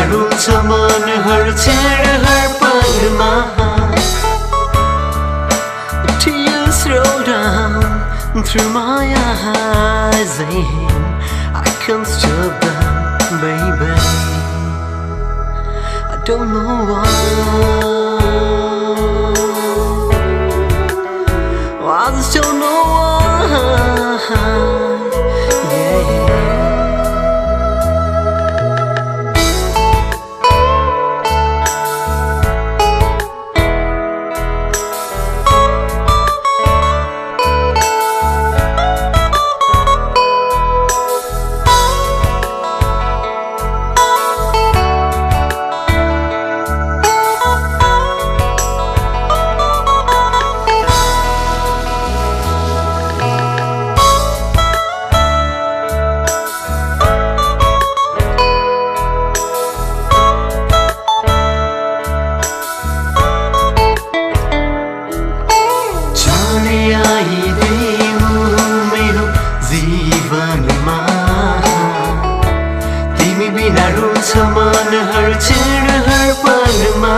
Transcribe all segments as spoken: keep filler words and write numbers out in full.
रुल्छ मनहरू छेड हर पलमा Tears roll down through my eyes and I can't stop them, baby. I don't know why. I just don't know why. Yeah. तिमी बिना रुल्छ मनहरू छेड हर पलमा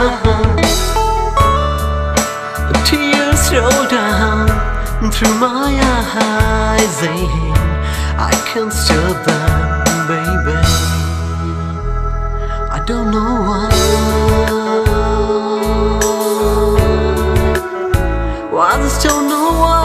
Tears roll down through my eyes and I can't stop them, baby. I don't know why. Well, I just don't know why.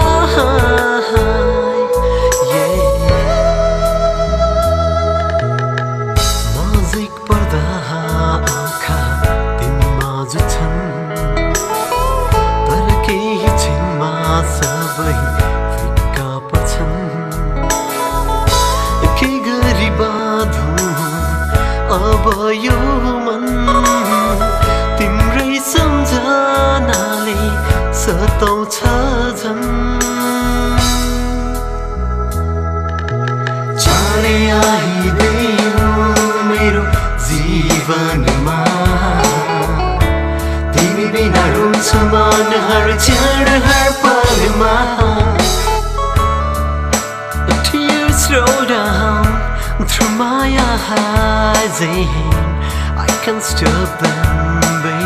सबै फिक्का पर्छन् के गरी बाँधौँ अब यो मन तिम्रै सम्झनाले सताउँछ झन् चाँडै आइदेऊ मेरो जीवनमा तिमी बिना रुल्छ मनहरू छेड हर पलमा Tears roll down through my eyes and I can't stop them, baby.